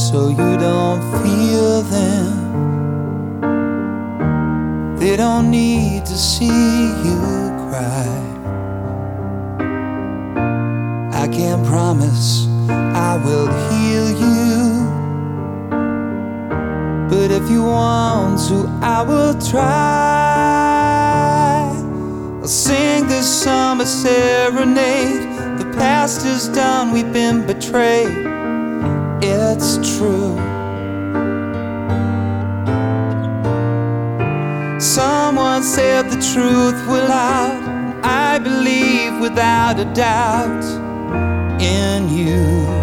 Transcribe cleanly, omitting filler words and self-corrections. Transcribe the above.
so you don't feel them. They don't need to see you cry. I can't promise I will heal you, but if you want to, I will try. I'll sing this summer serenade. The past is done, we've been betrayed. It's true. Someone said the truth will out. I believe without a doubt in you.